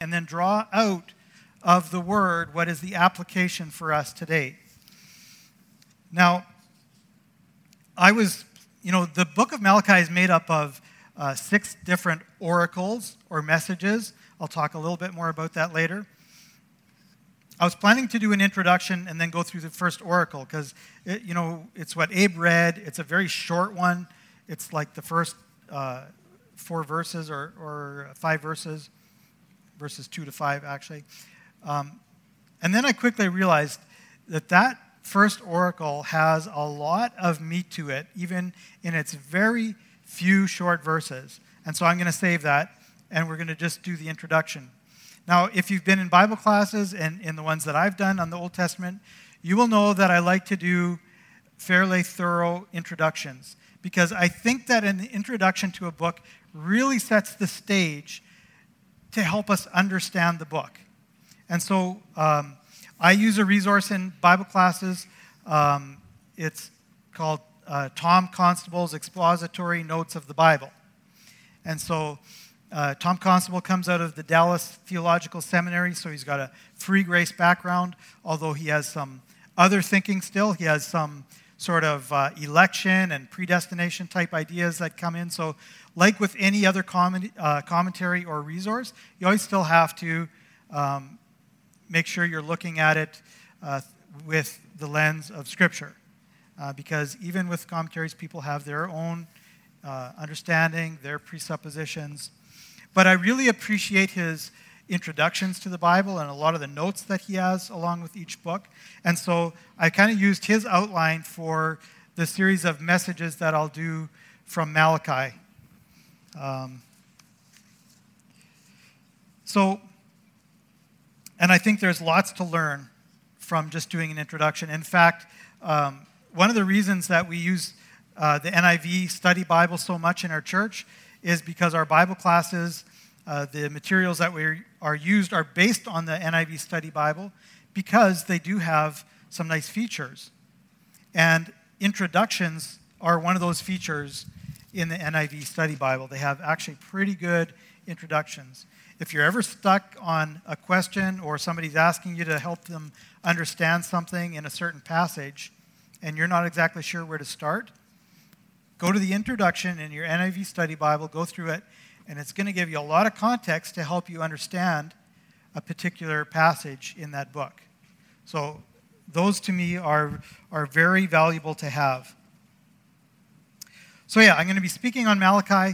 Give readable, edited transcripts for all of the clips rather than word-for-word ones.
and then draw out of the Word what is the application for us today. Now, the book of Malachi is made up of 6 different oracles or messages. I'll talk a little bit more about that later. I was planning to do an introduction and then go through the first oracle because, it's what Abe read. It's a very short one. It's like the first 4 verses or 5 verses 2 to 5 actually. And then I quickly realized that first oracle has a lot of meat to it, even in its very few short verses. And so I'm going to save that, and we're going to just do the introduction. Now, if you've been in Bible classes and in the ones that I've done on the Old Testament, you will know that I like to do fairly thorough introductions because I think that an introduction to a book really sets the stage to help us understand the book. And so I use a resource in Bible classes. It's called Tom Constable's Expository Notes of the Bible. And so Tom Constable comes out of the Dallas Theological Seminary, so he's got a free grace background, although he has some other thinking still. He has some sort of election and predestination type ideas that come in. So like with any other commentary or resource, you always still have to make sure you're looking at it with the lens of Scripture. Because even with commentaries, people have their own understanding, their presuppositions. But I really appreciate his introductions to the Bible and a lot of the notes that he has along with each book. And so I kind of used his outline for the series of messages that I'll do from Malachi. And I think there's lots to learn from just doing an introduction. In fact, one of the reasons that we use the NIV Study Bible so much in our church is because our Bible classes, the materials that are used are based on the NIV Study Bible because they do have some nice features. And introductions are one of those features in the NIV Study Bible. They have actually pretty good introductions. If you're ever stuck on a question or somebody's asking you to help them understand something in a certain passage and you're not exactly sure where to start, go to the introduction in your NIV Study Bible, go through it, and it's going to give you a lot of context to help you understand a particular passage in that book. So those to me are very valuable to have. So I'm going to be speaking on Malachi.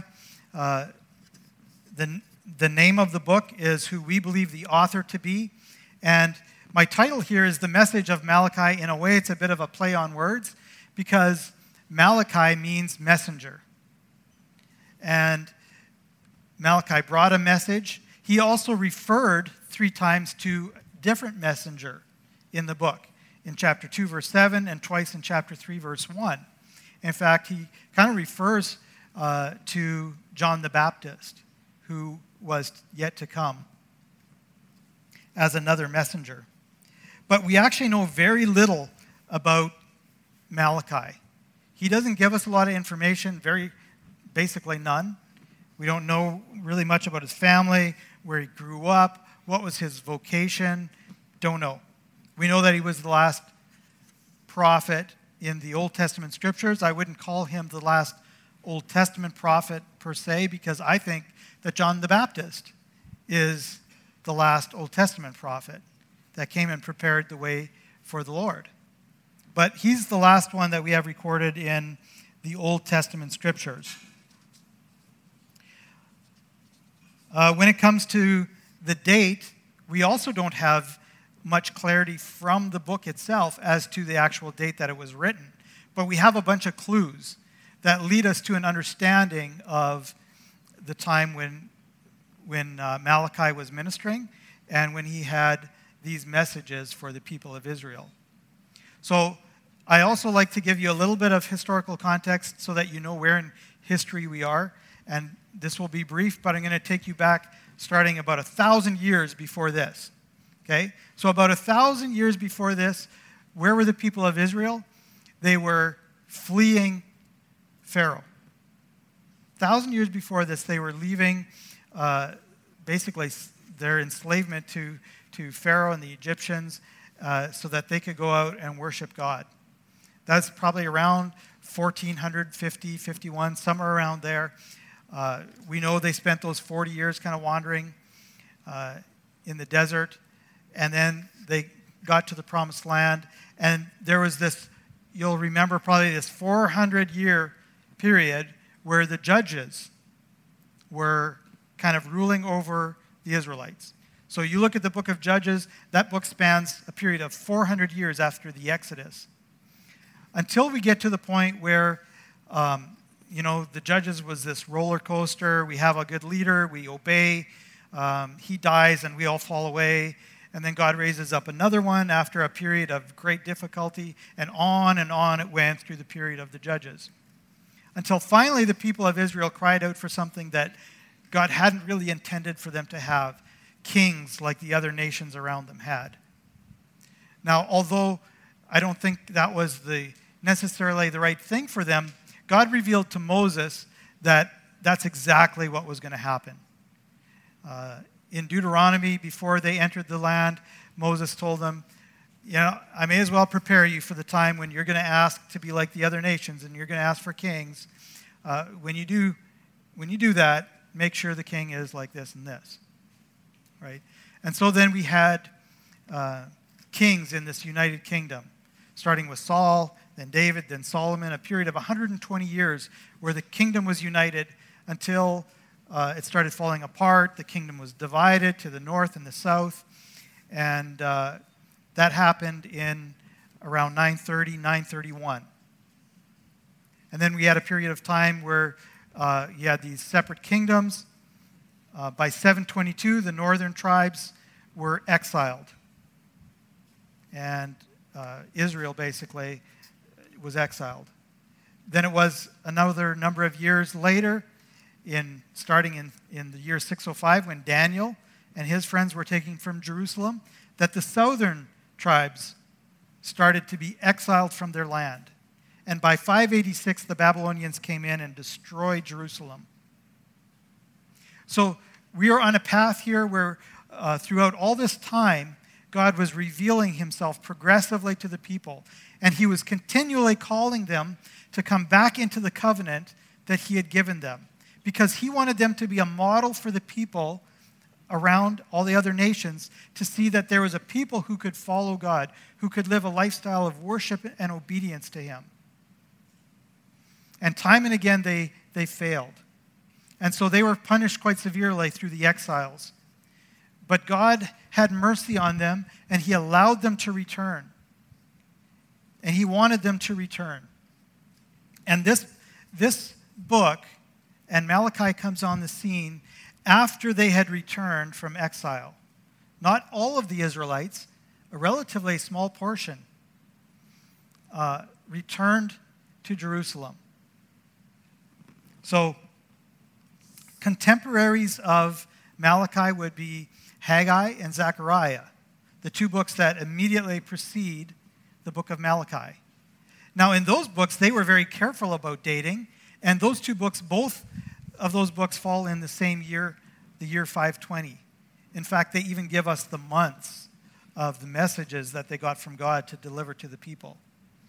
The name of the book is Who We Believe the Author to Be. And my title here is The Message of Malachi. In a way, it's a bit of a play on words because Malachi means messenger. And Malachi brought a message. He also referred 3 times to different messenger in the book. In chapter 2, verse 7, and twice in chapter 3, verse 1. In fact, he kind of refers to John the Baptist, who was yet to come as another messenger. But we actually know very little about Malachi. He doesn't give us a lot of information, basically none. We don't know really much about his family, where he grew up, what was his vocation, don't know. We know that he was the last prophet in the Old Testament scriptures. I wouldn't call him the last Old Testament prophet per se, because I think that John the Baptist is the last Old Testament prophet that came and prepared the way for the Lord. But he's the last one that we have recorded in the Old Testament scriptures. When it comes to the date, we also don't have much clarity from the book itself as to the actual date that it was written. But we have a bunch of clues that lead us to an understanding of the time when Malachi was ministering and when he had these messages for the people of Israel. So I also like to give you a little bit of historical context so that you know where in history we are. And this will be brief, but I'm going to take you back starting about 1,000 years before this. Okay? So about 1,000 years before this, where were the people of Israel? They were fleeing Pharaoh. 1,000 years before this, they were leaving, basically their enslavement to Pharaoh and the Egyptians so that they could go out and worship God. That's probably around 1450, 51, somewhere around there. We know they spent those 40 years kind of wandering in the desert, and then they got to the promised land, and there was this, you'll remember probably this 400-year period where the judges were kind of ruling over the Israelites. So you look at the book of Judges, that book spans a period of 400 years after the Exodus. Until we get to the point where, the Judges was this roller coaster. We have a good leader, we obey, he dies and we all fall away. And then God raises up another one after a period of great difficulty, and on it went through the period of the Judges. Until finally the people of Israel cried out for something that God hadn't really intended for them to have, kings like the other nations around them had. Now, although I don't think that was necessarily the right thing for them, God revealed to Moses that that's exactly what was going to happen. In Deuteronomy, before they entered the land, Moses told them, I may as well prepare you for the time when you're going to ask to be like the other nations and you're going to ask for kings. When you do that, make sure the king is like this and this, right? And so then we had kings in this united kingdom, starting with Saul, then David, then Solomon, a period of 120 years where the kingdom was united until it started falling apart. The kingdom was divided to the north and the south, and that happened in around 930, 931. And then we had a period of time where you had these separate kingdoms. By 722, the northern tribes were exiled. And Israel basically was exiled. Then it was another number of years later, starting in the year 605, when Daniel and his friends were taken from Jerusalem, that the southern tribes started to be exiled from their land. And by 586, the Babylonians came in and destroyed Jerusalem. So we are on a path here where throughout all this time, God was revealing himself progressively to the people. And he was continually calling them to come back into the covenant that he had given them, because he wanted them to be a model for the people around all the other nations, to see that there was a people who could follow God, who could live a lifestyle of worship and obedience to him. And time and again, they failed. And so they were punished quite severely through the exiles. But God had mercy on them, and he allowed them to return. And he wanted them to return. And this book, and Malachi comes on the scene after they had returned from exile. Not all of the Israelites, a relatively small portion, returned to Jerusalem. So, contemporaries of Malachi would be Haggai and Zechariah, the two books that immediately precede the book of Malachi. Now, in those books, they were very careful about dating, and those two books, both of those books fall in the same year, the year 520. In fact, they even give us the months of the messages that they got from God to deliver to the people.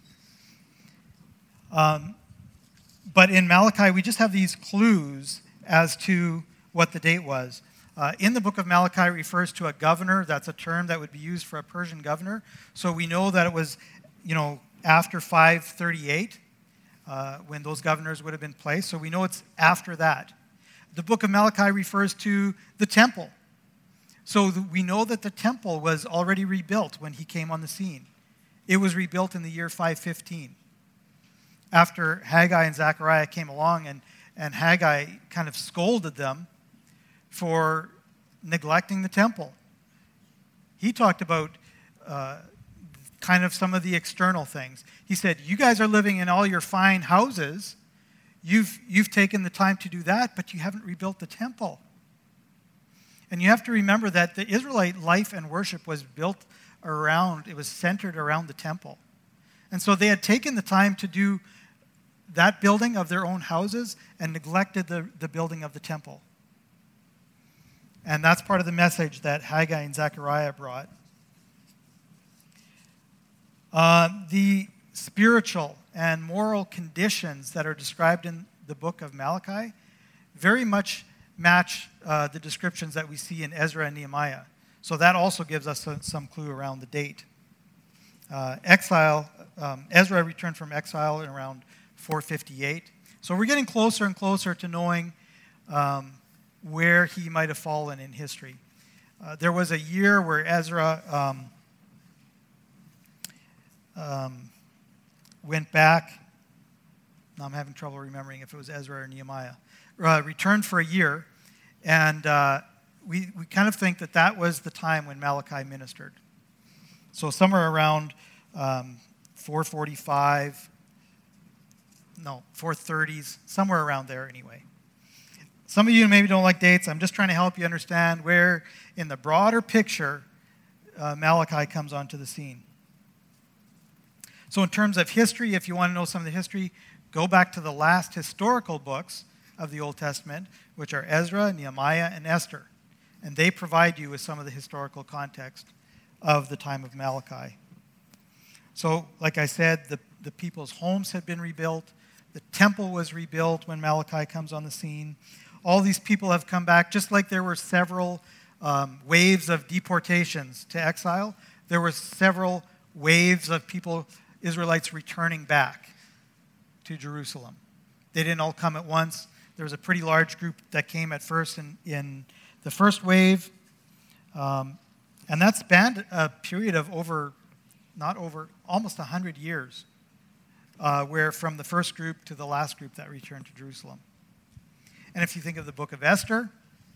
But in Malachi, we just have these clues as to what the date was. In the book of Malachi, it refers to a governor. That's a term that would be used for a Persian governor. So we know that it was, after 538, when those governors would have been placed. So we know it's after that. The book of Malachi refers to the temple. So we know that the temple was already rebuilt when he came on the scene. It was rebuilt in the year 515. After Haggai and Zechariah came along, and Haggai kind of scolded them for neglecting the temple. He talked about kind of some of the external things. He said, you guys are living in all your fine houses. You've taken the time to do that, but you haven't rebuilt the temple. And you have to remember that the Israelite life and worship was it was centered around the temple. And so they had taken the time to do that building of their own houses and neglected the building of the temple. And that's part of the message that Haggai and Zechariah brought. The spiritual and moral conditions that are described in the book of Malachi very much match the descriptions that we see in Ezra and Nehemiah. So that also gives us some clue around the date. Ezra returned from exile in around 458. So we're getting closer and closer to knowing where he might have fallen in history. There was a year where Ezra went back. Now I'm having trouble remembering if it was Ezra or Nehemiah. Returned for a year, and we kind of think that was the time when Malachi ministered. So somewhere around 445, 430s, somewhere around there anyway. Some of you maybe don't like dates. I'm just trying to help you understand where, in the broader picture, Malachi comes onto the scene. So in terms of history, if you want to know some of the history, go back to the last historical books of the Old Testament, which are Ezra, Nehemiah, and Esther. And they provide you with some of the historical context of the time of Malachi. So, like I said, the people's homes had been rebuilt. The temple was rebuilt when Malachi comes on the scene. All these people have come back, just like there were several waves of deportations to exile. There were several waves of people, Israelites, returning back to Jerusalem. They didn't all come at once. There was a pretty large group that came at first in the first wave. And that spanned a period of almost 100 years, where from the first group to the last group that returned to Jerusalem. And if you think of the book of Esther,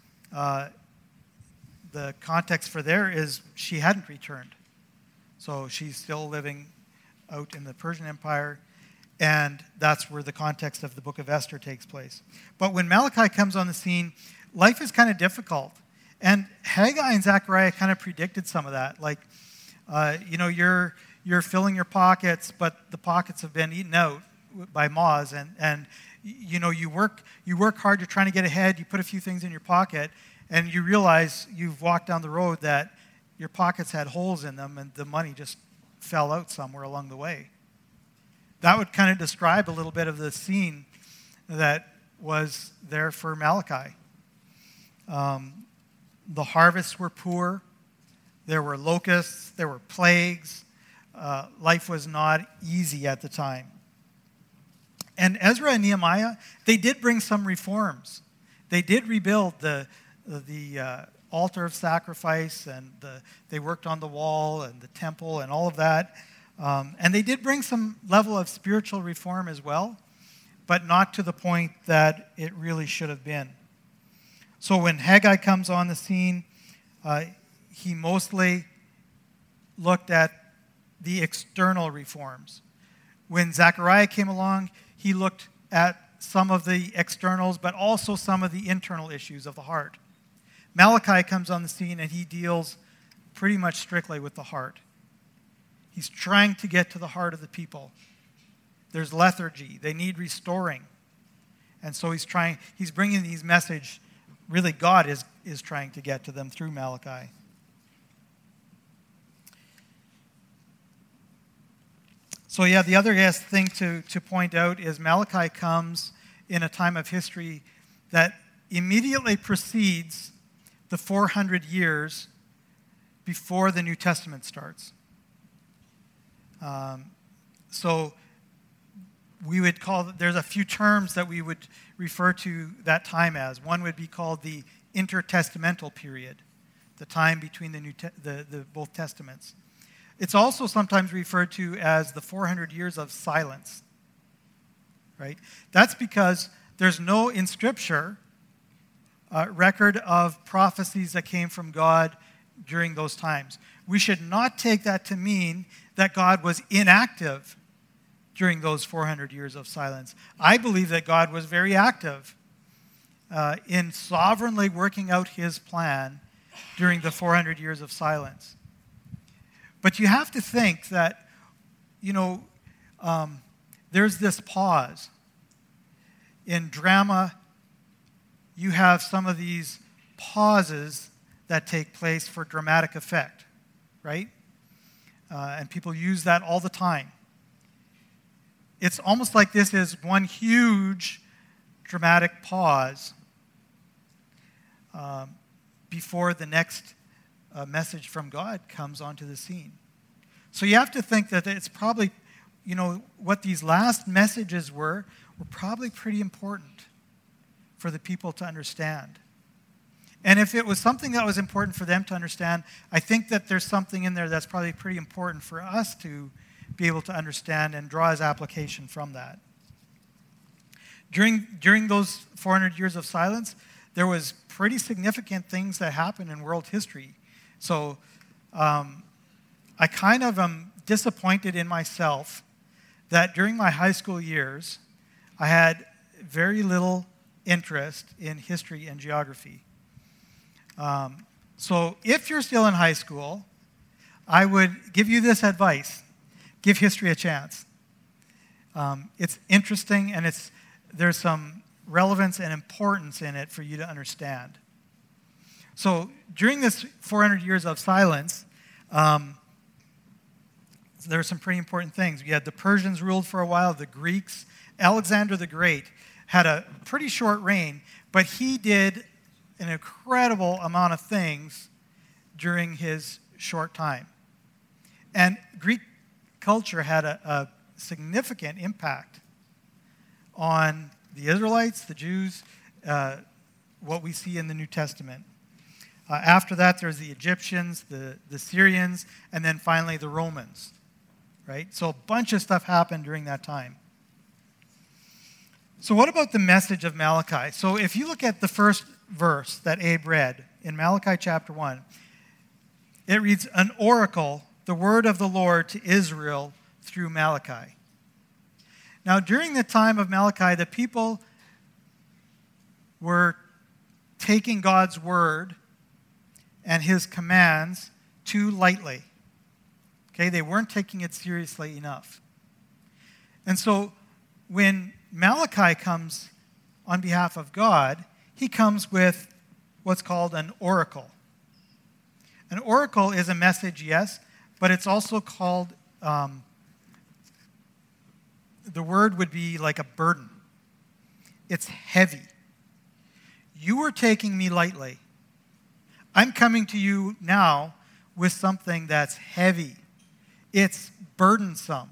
the context for there is she hadn't returned. So she's still living out in the Persian Empire, and that's where the context of the book of Esther takes place. But when Malachi comes on the scene, life is kind of difficult. And Haggai and Zechariah kind of predicted some of that. Like, you're filling your pockets, but the pockets have been eaten out by moths, and you work hard, you're trying to get ahead, you put a few things in your pocket, and you realize you've walked down the road that your pockets had holes in them, and the money just fell out somewhere along the way. That would kind of describe a little bit of the scene that was there for Malachi. The harvests were poor. There were locusts. There were plagues. Life was not easy at the time. And Ezra and Nehemiah, they did bring some reforms. They did rebuild the altar of sacrifice, and they worked on the wall and the temple and all of that. And they did bring some level of spiritual reform as well, but not to the point that it really should have been. So when Haggai comes on the scene, he mostly looked at the external reforms. When Zechariah came along, he looked at some of the externals, but also some of the internal issues of the heart. Malachi comes on the scene, and he deals pretty much strictly with the heart. He's trying to get to the heart of the people. There's lethargy. They need restoring. And so he's bringing these message. Really, God is trying to get to them through Malachi. So the other thing to point out is Malachi comes in a time of history that immediately precedes the 400 years before the New Testament starts. So we would there's a few terms that we would refer to that time as. One would be called the intertestamental period, the time between the both testaments. It's also sometimes referred to as the 400 years of silence, right? That's because there's no, in Scripture, record of prophecies that came from God during those times. We should not take that to mean that God was inactive during those 400 years of silence. I believe that God was very active in sovereignly working out his plan during the 400 years of silence. But you have to think that, there's this pause. In drama, you have some of these pauses that take place for dramatic effect, right? And people use that all the time. It's almost like this is one huge dramatic pause before the next message from God comes onto the scene. So you have to think that it's probably, what these last messages were probably pretty important for the people to understand. And if it was something that was important for them to understand, I think that there's something in there that's probably pretty important for us to be able to understand and draw as application from that. During those 400 years of silence, there was pretty significant things that happened in world history. So I kind of am disappointed in myself that during my high school years, I had very little interest in history and geography. So if you're still in high school, I would give you this advice. Give history a chance. It's interesting, and there's some relevance and importance in it for you to understand. So during this 400 years of silence, there are some pretty important things. We had the Persians ruled for a while, the Greeks. Alexander the Great had a pretty short reign, but he did an incredible amount of things during his short time. And Greek culture had a significant impact on the Israelites, the Jews, what we see in the New Testament. After that, there's the Egyptians, the Syrians, and then finally the Romans, right? So a bunch of stuff happened during that time. So what about the message of Malachi? So if you look at the first verse that Abe read in Malachi chapter 1, it reads, an oracle, the word of the Lord to Israel through Malachi. Now, during the time of Malachi, the people were taking God's word and his commands too lightly. Okay, they weren't taking it seriously enough. And so when Malachi comes on behalf of God, he comes with what's called an oracle. An oracle is a message, yes, but it's also called, the word would be like a burden. It's heavy. You are taking me lightly. I'm coming to you now with something that's heavy. It's burdensome.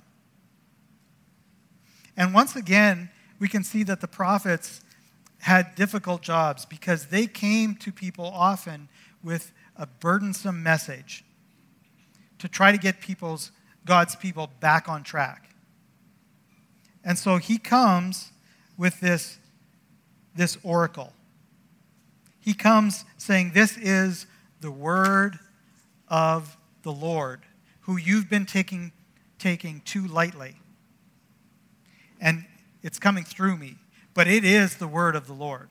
And once again, we can see that the prophets had difficult jobs because they came to people often with a burdensome message to try to get God's people back on track. And so he comes with this oracle. He comes saying, this is the word of the Lord, who you've been taking too lightly. And it's coming through me, but it is the word of the Lord.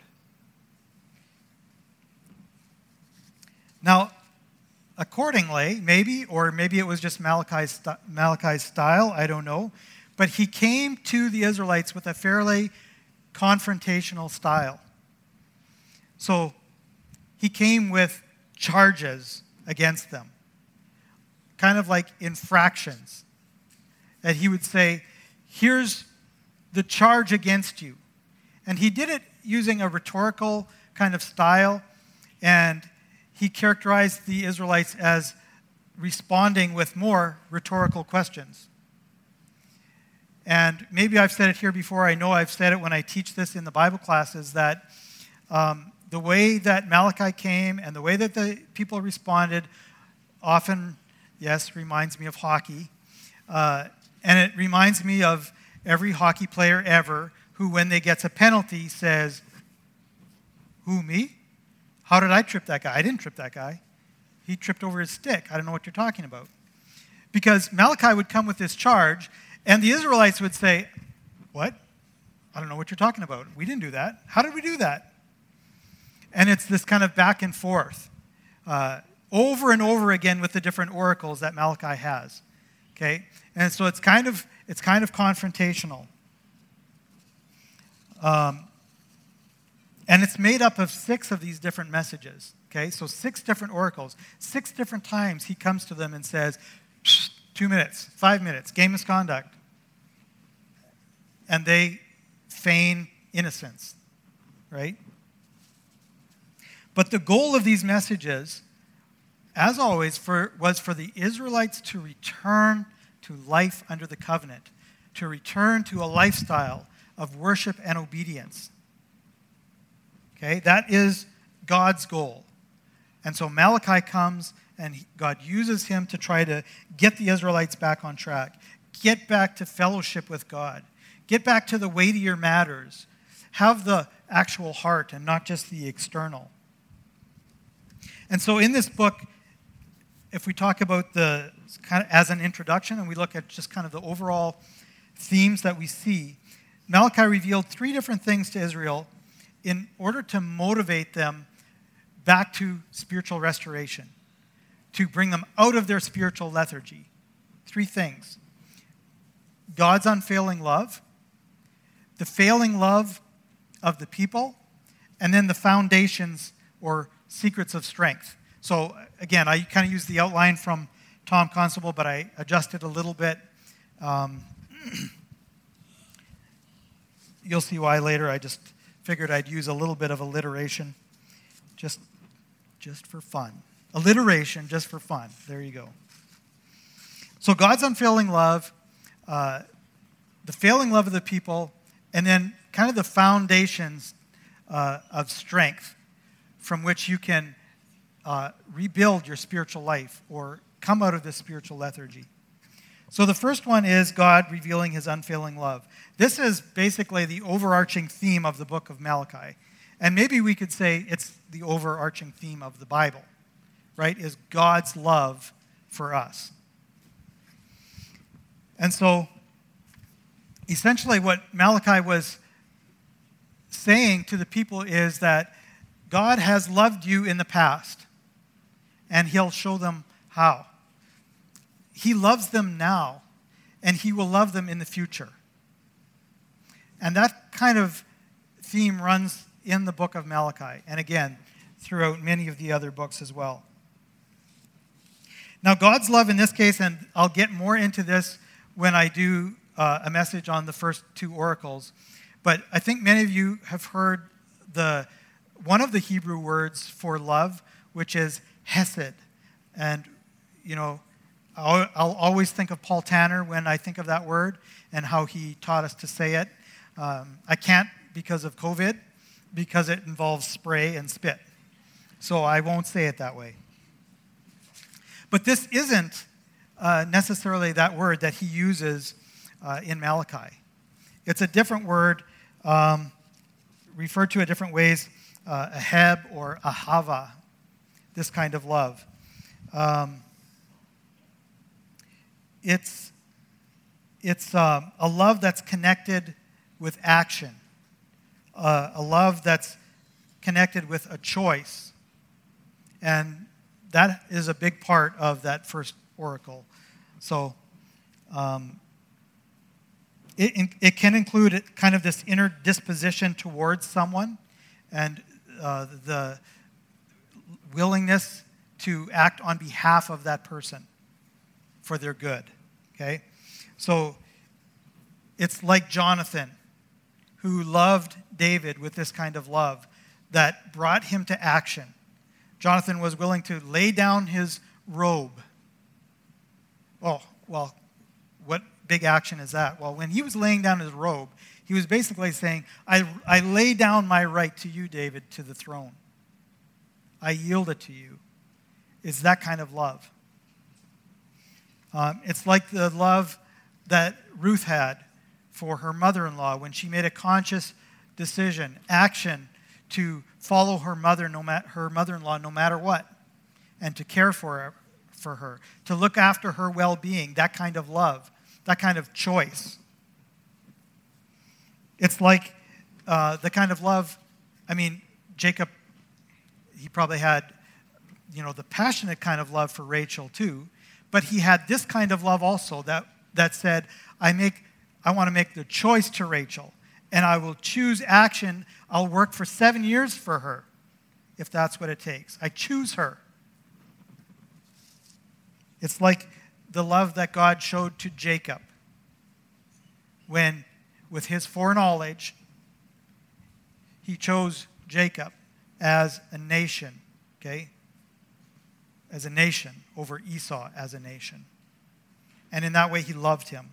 Now, accordingly, maybe it was just Malachi's style, I don't know, but he came to the Israelites with a fairly confrontational style. So he came with charges against them, kind of like infractions. That he would say, here's the charge against you. And he did it using a rhetorical kind of style, and he characterized the Israelites as responding with more rhetorical questions. And maybe I've said it here before, I know I've said it when I teach this in the Bible classes, that the way that Malachi came and the way that the people responded often, yes, reminds me of hockey. And it reminds me of every hockey player ever who, when they gets a penalty, says, who, me? How did I trip that guy? I didn't trip that guy. He tripped over his stick. I don't know what you're talking about. Because Malachi would come with this charge, and the Israelites would say, what? I don't know what you're talking about. We didn't do that. How did we do that? And it's this kind of back and forth, over and over again with the different oracles that Malachi has. Okay? And so it's kind of confrontational. And it's made up of 6 of these different messages. Okay, so 6 different oracles. 6 different times he comes to them and says, 2 minutes, 5 minutes, game misconduct. And they feign innocence, right? But the goal of these messages, as always, was for the Israelites to return to life under the covenant, to return to a lifestyle of worship and obedience. Okay, that is God's goal. And so Malachi comes, and God uses him to try to get the Israelites back on track, get back to fellowship with God, get back to the weightier matters, have the actual heart and not just the external. And so in this book, if we talk about the kind of as an introduction and we look at just kind of the overall themes that we see, Malachi revealed 3 different things to Israel in order to motivate them back to spiritual restoration, to bring them out of their spiritual lethargy. 3 things. God's unfailing love, the failing love of the people, and then the foundations or secrets of strength. So again, I kind of used the outline from Tom Constable, but I adjusted a little bit. You'll see why later. I just figured I'd use a little bit of alliteration just for fun. Alliteration just for fun. There you go. So God's unfailing love, the failing love of the people, and then kind of the foundations of strength from which you can rebuild your spiritual life or come out of this spiritual lethargy. So the first one is God revealing his unfailing love. This is basically the overarching theme of the book of Malachi. And maybe we could say it's the overarching theme of the Bible, right? Is God's love for us. And so essentially what Malachi was saying to the people is that God has loved you in the past, and he'll show them how. He loves them now, and he will love them in the future. And that kind of theme runs in the book of Malachi, and again, throughout many of the other books as well. Now, God's love in this case, and I'll get more into this when I do a message on the first 2 oracles, but I think many of you have heard one of the Hebrew words for love, which is hesed. And, you know, I'll always think of Paul Tanner when I think of that word and how he taught us to say it. I can't because of COVID, because it involves spray and spit. So I won't say it that way. But this isn't necessarily that word that he uses in Malachi. It's a different word referred to in different ways, ahab or ahava, this kind of love. It's a love that's connected with action, a love that's connected with a choice. And that is a big part of that first oracle. So it can include kind of this inner disposition towards someone and the willingness to act on behalf of that person for their good, okay? So it's like Jonathan, who loved David with this kind of love that brought him to action. Jonathan was willing to lay down his robe. Oh, well, what big action is that? Well, when he was laying down his robe, he was basically saying, I lay down my right to you, David, to the throne. I yield it to you. It's that kind of love. It's like the love that Ruth had for her mother-in-law when she made a conscious decision, action, to follow her mother-in-law no matter what, and to care for her, to look after her well-being, that kind of love, that kind of choice. It's like the kind of love, Jacob, he probably had, the passionate kind of love for Rachel too, but he had this kind of love also that said, I want to make the choice to Rachel, and I will choose action. I'll work for 7 years for her, if that's what it takes. I choose her. It's like the love that God showed to Jacob when, with his foreknowledge, he chose Jacob as a nation, okay? As a nation over Esau as a nation. And in that way, he loved him.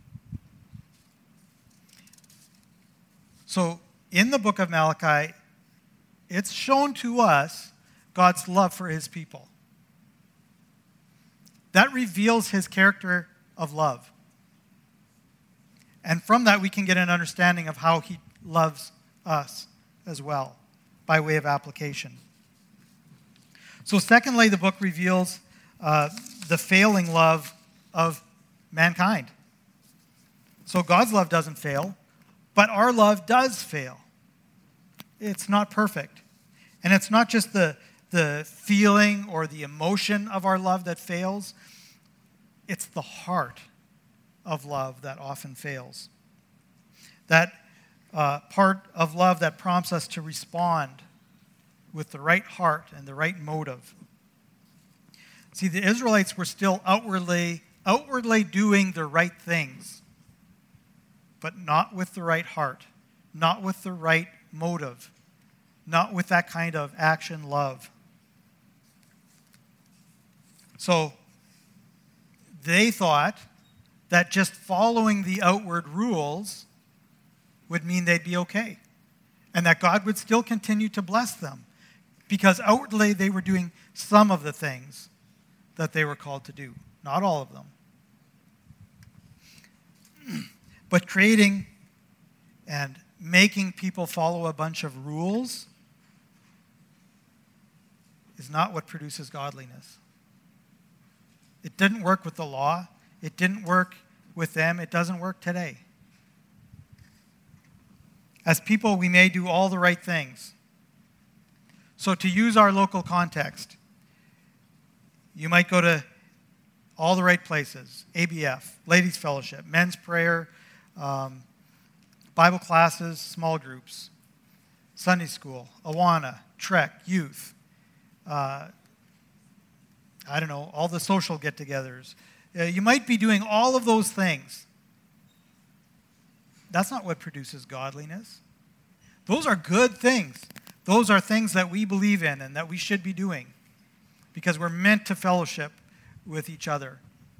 So, in the book of Malachi, it's shown to us God's love for his people. That reveals his character of love. And from that, we can get an understanding of how he loves us as well, by way of application. So secondly, the book reveals the failing love of mankind. So God's love doesn't fail, but our love does fail. It's not perfect. And it's not just the feeling or the emotion of our love that fails. It's the heart of love that often fails. That part of love that prompts us to respond with the right heart and the right motive. See, the Israelites were still outwardly doing the right things, but not with the right heart, not with the right motive, not with that kind of action love. So they thought that just following the outward rules would mean they'd be okay, and that God would still continue to bless them, because outwardly they were doing some of the things that they were called to do, not all of them. But creating and making people follow a bunch of rules is not what produces godliness. It didn't work with the law. It didn't work with them. It doesn't work today. As people, we may do all the right things. So to use our local context, you might go to all the right places: ABF, Ladies' Fellowship, Men's Prayer, Bible classes, small groups, Sunday school, Awana, Trek, youth, all the social get-togethers. You might be doing all of those things. That's not what produces godliness. Those are good things. Those are things that we believe in and that we should be doing, because we're meant to fellowship with each other.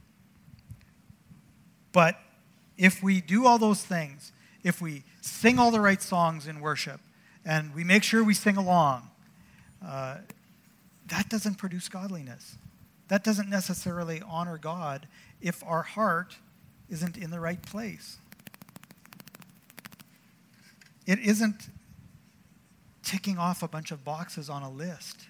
But if we do all those things, if we sing all the right songs in worship, and we make sure we sing along, that doesn't produce godliness. That doesn't necessarily honor God if our heart isn't in the right place. It isn't ticking off a bunch of boxes on a list.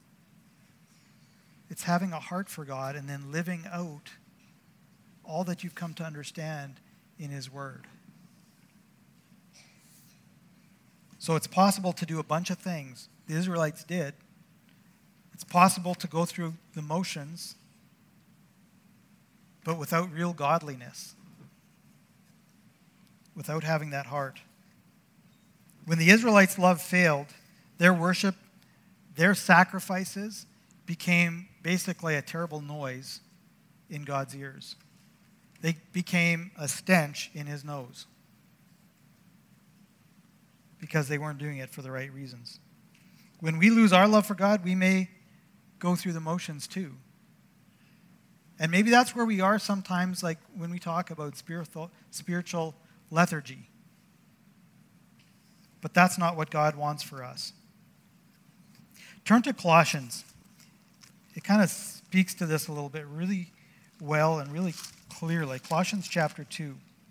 It's having a heart for God and then living out all that you've come to understand in His Word. So it's possible to do a bunch of things. The Israelites did. It's possible to go through the motions, but without real godliness, without having that heart. When the Israelites' love failed, their worship, their sacrifices became basically a terrible noise in God's ears. They became a stench in His nose because they weren't doing it for the right reasons. When we lose our love for God, we may go through the motions too. And maybe that's where we are sometimes, like when we talk about spiritual lethargy. But that's not what God wants for us. Turn to Colossians. It kind of speaks to this a little bit really well and really clearly. Colossians chapter 2.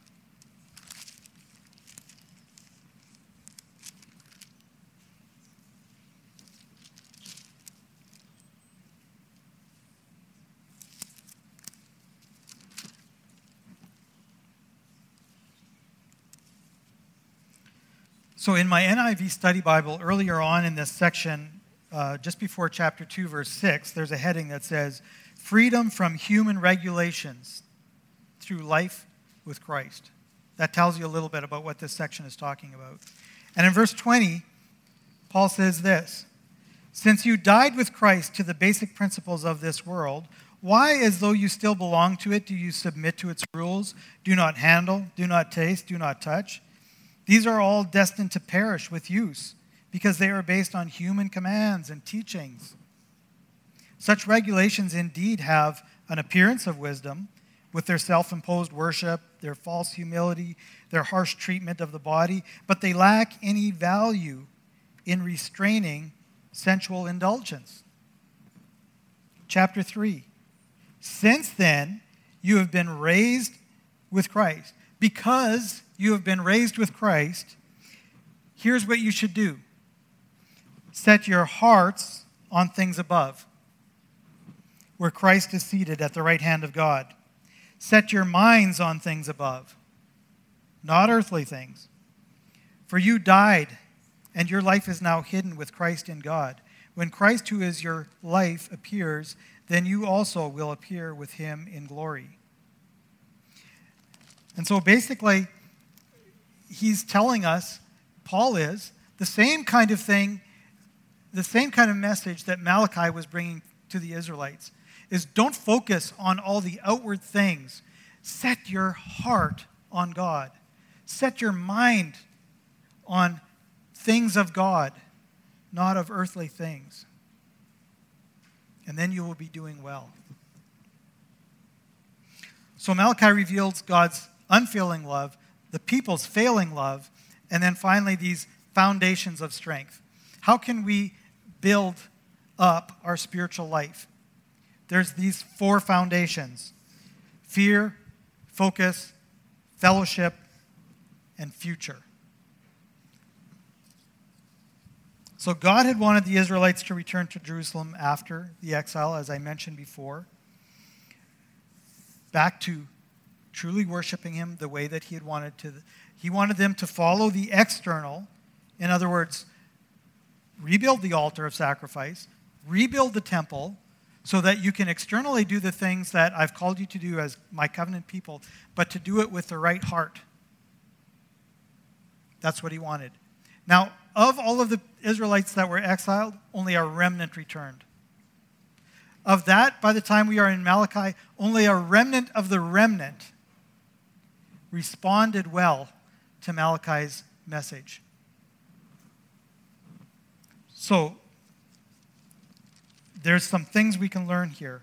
So in my NIV study Bible, earlier on in this section, just before chapter 2, verse 6, there's a heading that says, Freedom from Human Regulations Through Life with Christ. That tells you a little bit about what this section is talking about. And in verse 20, Paul says this, "Since you died with Christ to the basic principles of this world, why, as though you still belong to it, do you submit to its rules? Do not handle, do not taste, do not touch. These are all destined to perish with use, because they are based on human commands and teachings. Such regulations indeed have an appearance of wisdom, with their self-imposed worship, their false humility, their harsh treatment of the body, but they lack any value in restraining sensual indulgence." Chapter 3, "Since then you have been raised with Christ." Because you have been raised with Christ, here's what you should do. Set your hearts on things above, where Christ is seated at the right hand of God. Set your minds on things above, not earthly things. For you died, and your life is now hidden with Christ in God. When Christ, who is your life, appears, then you also will appear with him in glory. And so basically, he's telling us, Paul is, the same kind of thing, the same kind of message that Malachi was bringing to the Israelites, is don't focus on all the outward things. Set your heart on God. Set your mind on things of God, not of earthly things. And then you will be doing well. So Malachi reveals God's unfailing love, the people's failing love, and then finally these foundations of strength. How can we build up our spiritual life? There's these 4 foundations: fear, focus, fellowship, and future. So God had wanted the Israelites to return to Jerusalem after the exile, as I mentioned before, back to truly worshiping him the way that he had wanted to. He wanted them to follow the external, in other words, rebuild the altar of sacrifice, rebuild the temple, so that you can externally do the things that I've called you to do as my covenant people, but to do it with the right heart. That's what he wanted. Now, of all of the Israelites that were exiled, only a remnant returned. Of that, by the time we are in Malachi, only a remnant of the remnant responded well to Malachi's message. So, there's some things we can learn here.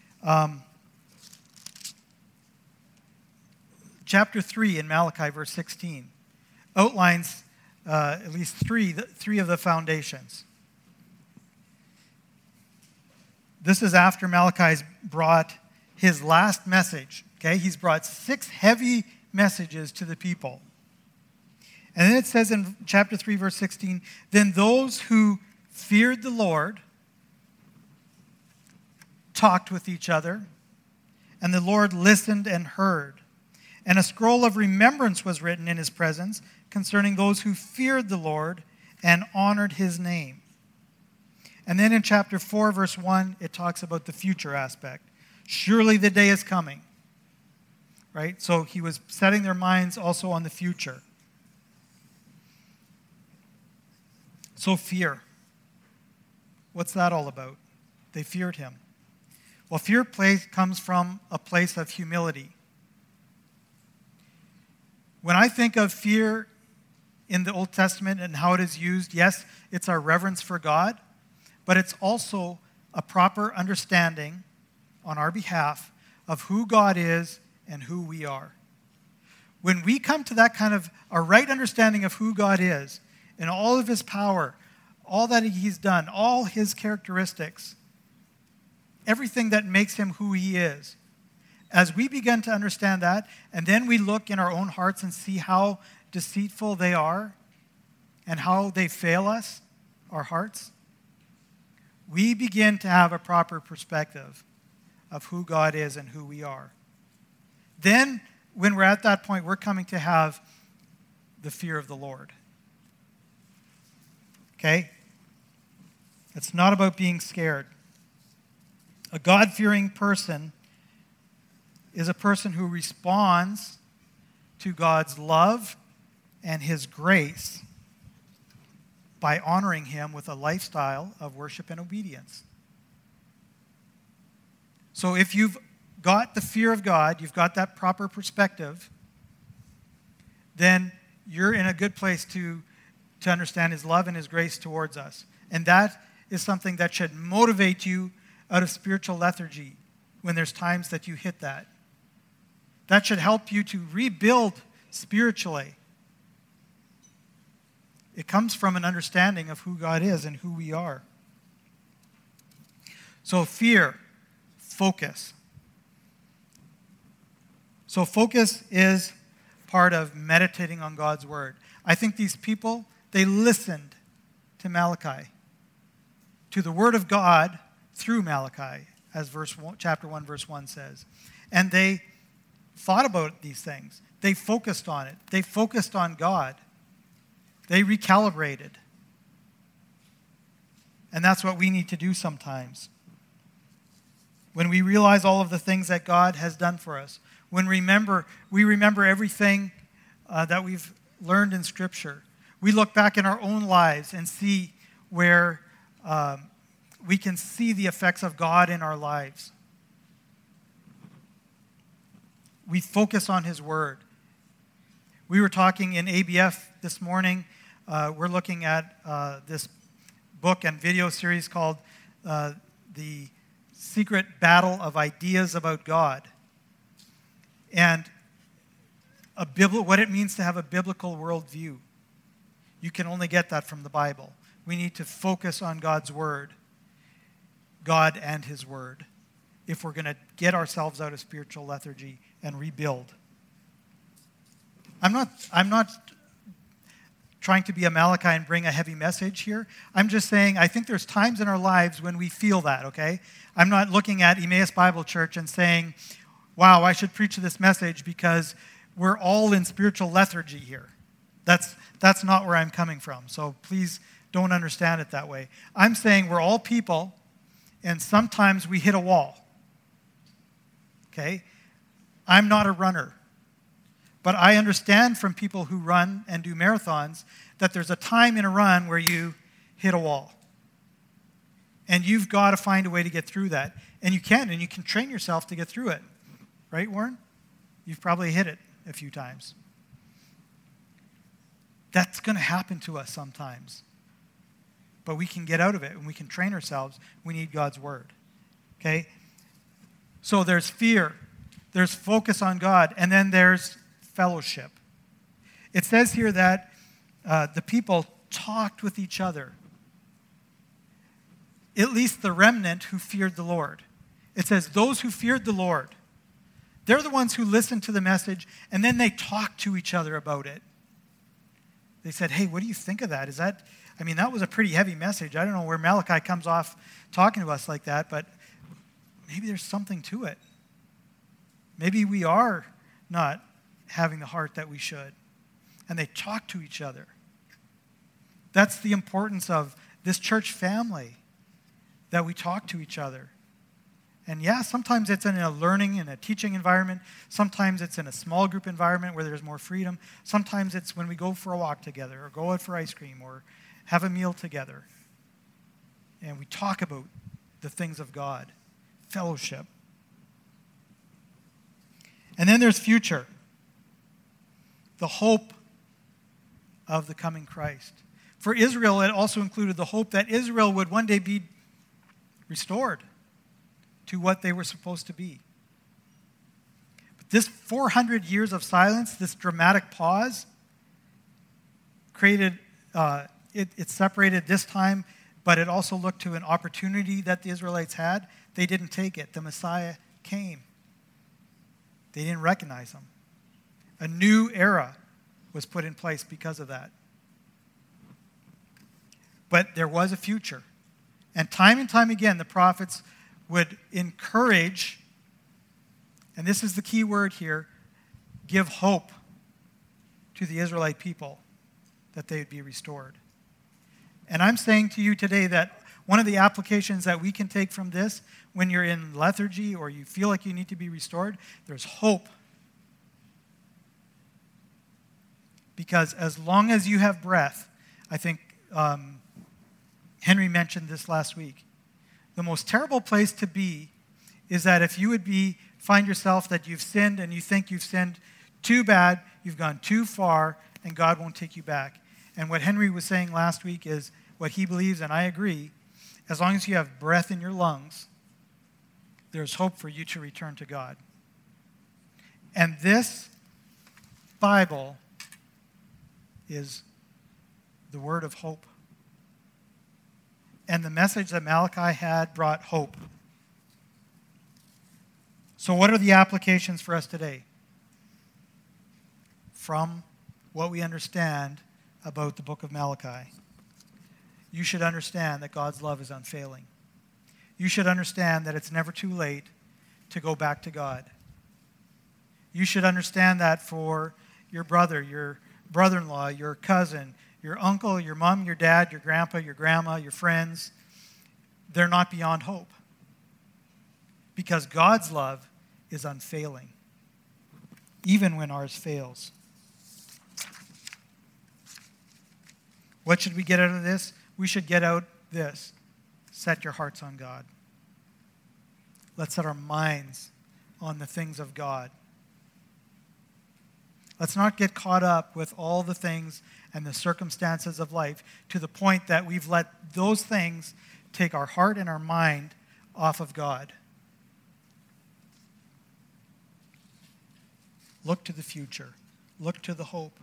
Chapter 3 in Malachi, verse 16, outlines at least three of the foundations. This is after Malachi's brought his last message. Okay, he's brought 6 heavy messages to the people. And then it says in chapter 3, verse 16, "Then those who feared the Lord talked with each other, and the Lord listened and heard. And a scroll of remembrance was written in his presence concerning those who feared the Lord and honored his name." And then in chapter 4, verse 1, it talks about the future aspect. Surely the day is coming. Right? So he was setting their minds also on the future. So fear. What's that all about? They feared him. Well, fear comes from a place of humility. When I think of fear in the Old Testament and how it is used, yes, it's our reverence for God, but it's also a proper understanding on our behalf of who God is and who we are. When we come to that kind of a right understanding of who God is and all of his power, all that he's done, all his characteristics, everything that makes him who he is, as we begin to understand that, and then we look in our own hearts and see how deceitful they are and how they fail us, our hearts, we begin to have a proper perspective of who God is and who we are. Then, when we're at that point, we're coming to have the fear of the Lord. Okay? It's not about being scared. A God-fearing person is a person who responds to God's love and his grace by honoring him with a lifestyle of worship and obedience. So if you've got the fear of God, you've got that proper perspective, then you're in a good place to understand his love and his grace towards us. And that is something that should motivate you out of spiritual lethargy when there's times that you hit that. That should help you to rebuild spiritually. It comes from an understanding of who God is and who we are. So fear, focus. So focus is part of meditating on God's word. I think these people, they listened to Malachi, to the word of God through Malachi, as chapter 1, verse 1 says. And they thought about these things. They focused on it. They focused on God. They recalibrated. And that's what we need to do sometimes. When we realize all of the things that God has done for us, when we remember everything that we've learned in Scripture, we look back in our own lives and see where we can see the effects of God in our lives. We focus on his word. We were talking in ABF this morning. We're looking at this book and video series called The Secret Battle of Ideas About God. And what it means to have a biblical worldview. You can only get that from the Bible. We need to focus on God's word, God and his word, if we're going to get ourselves out of spiritual lethargy and rebuild. I'm not trying to be a Malachi and bring a heavy message here. I'm just saying I think there's times in our lives when we feel that, okay? I'm not looking at Emmaus Bible Church and saying, wow, I should preach this message because we're all in spiritual lethargy here. That's not where I'm coming from. So please don't understand it that way. I'm saying we're all people, and sometimes we hit a wall. Okay? I'm not a runner. But I understand from people who run and do marathons that there's a time in a run where you hit a wall. And you've got to find a way to get through that. And you can train yourself to get through it. Right, Warren? You've probably hit it a few times. That's going to happen to us sometimes. But we can get out of it and we can train ourselves. We need God's word. Okay? So there's fear. There's focus on God. And then there's fellowship. It says here that the people talked with each other. At least the remnant who feared the Lord. It says those who feared the Lord. They're the ones who listened to the message and then they talked to each other about it. They said, hey, what do you think of that? That was a pretty heavy message. I don't know where Malachi comes off talking to us like that, but maybe there's something to it. Maybe we are not having the heart that we should. And they talk to each other. That's the importance of this church family, that we talk to each other. And yeah, sometimes it's in a learning and a teaching environment. Sometimes it's in a small group environment where there's more freedom. Sometimes it's when we go for a walk together or go out for ice cream or have a meal together. And we talk about the things of God, fellowship. And then there's future, the hope of the coming Christ. For Israel, it also included the hope that Israel would one day be restored to what they were supposed to be. But this 400 years of silence, this dramatic pause, created, it separated this time, but it also looked to an opportunity that the Israelites had. They didn't take it. The Messiah came. They didn't recognize him. A new era was put in place because of that. But there was a future. And time again, the prophets would encourage, and this is the key word here, give hope to the Israelite people that they would be restored. And I'm saying to you today that one of the applications that we can take from this, when you're in lethargy or you feel like you need to be restored, there's hope. Because as long as you have breath, I think Henry mentioned this last week, the most terrible place to be is that if you would find yourself that you've sinned and you think you've sinned too bad, you've gone too far, and God won't take you back. And what Henry was saying last week is what he believes, and I agree, as long as you have breath in your lungs, there's hope for you to return to God. And this Bible is the word of hope. And the message that Malachi had brought hope. So what are the applications for us today? From what we understand about the book of Malachi, you should understand that God's love is unfailing. You should understand that it's never too late to go back to God. You should understand that for your brother, your brother-in-law, your cousin, your uncle, your mom, your dad, your grandpa, your grandma, your friends, they're not beyond hope. Because God's love is unfailing, even when ours fails. What should we get out of this? We should get out this. Set your hearts on God. Let's set our minds on the things of God. Let's not get caught up with all the things and the circumstances of life to the point that we've let those things take our heart and our mind off of God. Look to the future. Look to the hope.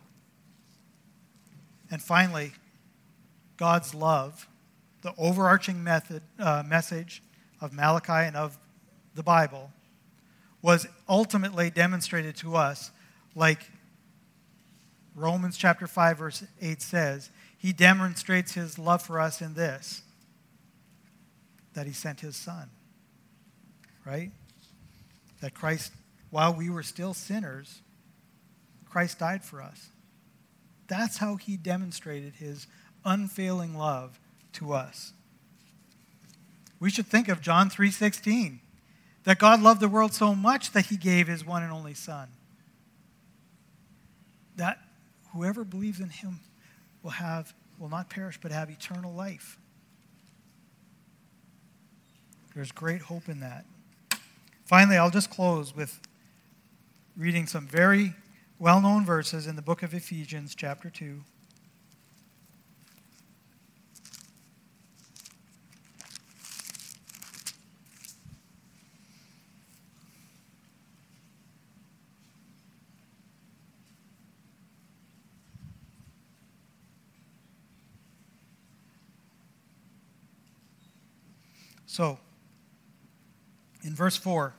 And finally, God's love, the overarching message of Malachi and of the Bible, was ultimately demonstrated to us like Romans chapter 5 verse 8 says. He demonstrates his love for us in this, that he sent his son, right? That Christ, while we were still sinners, Christ died for us. That's how he demonstrated his unfailing love to us. We should think of John 3:16, that God loved the world so much that he gave his one and only Son, that whoever believes in him will not perish but have eternal life. There's great hope in that. Finally, I'll just close with reading some very well-known verses in the book of Ephesians, chapter 2. So, in verse 4,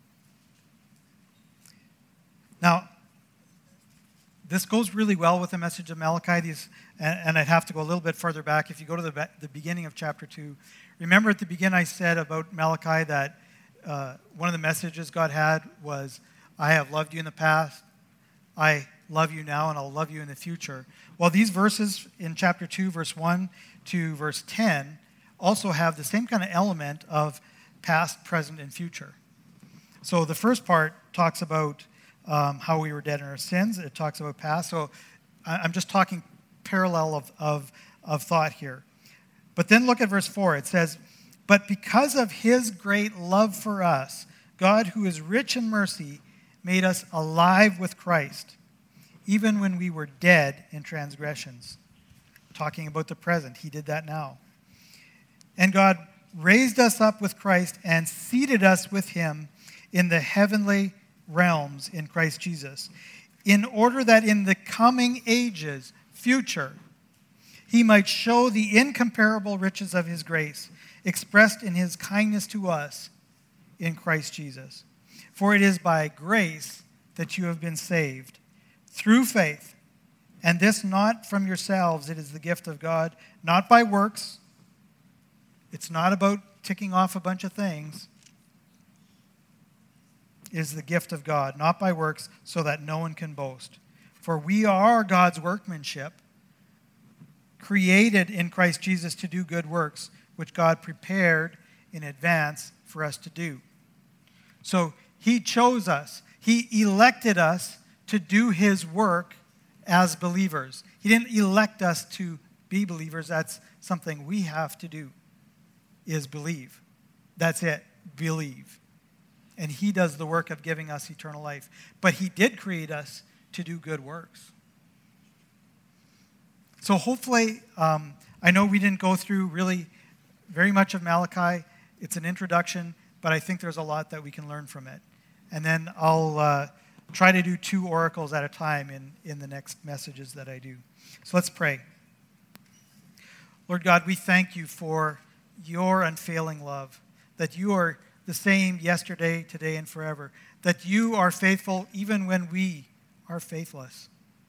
now, this goes really well with the message of Malachi, and I'd have to go a little bit further back. If you go to the beginning of chapter 2, remember at the beginning I said about Malachi that one of the messages God had was, I have loved you in the past, I love you now, and I'll love you in the future. Well, these verses in chapter 2, verse 1 to verse 10, also have the same kind of element of past, present, and future. So the first part talks about how we were dead in our sins. It talks about past. So I'm just talking parallel of thought here. But then look at verse 4. It says, but because of his great love for us, God, who is rich in mercy, made us alive with Christ, even when we were dead in transgressions. Talking about the present. He did that now. And God raised us up with Christ and seated us with him in the heavenly realms in Christ Jesus, in order that in the coming ages, future, he might show the incomparable riches of his grace, expressed in his kindness to us in Christ Jesus. For it is by grace that you have been saved, through faith, and this not from yourselves, it is the gift of God, not by works. It's not about ticking off a bunch of things. It is the gift of God, not by works, so that no one can boast. For we are God's workmanship, created in Christ Jesus to do good works, which God prepared in advance for us to do. So he chose us. He elected us to do his work as believers. He didn't elect us to be believers. That's something we have to do, is believe. That's it, believe. And he does the work of giving us eternal life. But he did create us to do good works. So hopefully, I know we didn't go through really very much of Malachi. It's an introduction, but I think there's a lot that we can learn from it. And then I'll try to do 2 oracles at a time in the next messages that I do. So let's pray. Lord God, we thank you for your unfailing love, that you are the same yesterday, today, and forever, that you are faithful even when we are faithless.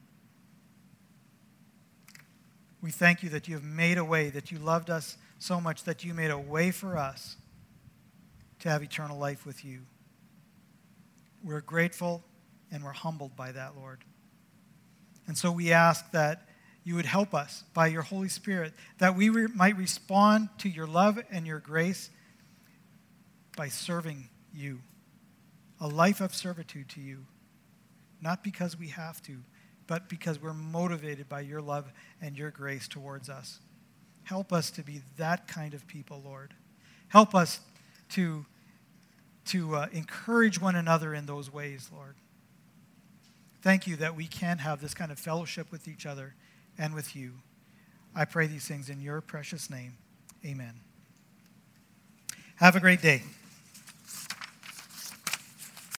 We thank you that you have made a way, that you loved us so much that you made a way for us to have eternal life with you. We're grateful and we're humbled by that, Lord. And so we ask that you would help us by your Holy Spirit, that we might respond to your love and your grace by serving you, a life of servitude to you, not because we have to, but because we're motivated by your love and your grace towards us. Help us to be that kind of people, Lord. Help us to encourage one another in those ways, Lord. Thank you that we can have this kind of fellowship with each other and with you. I pray these things in your precious name. Amen. Have a great day.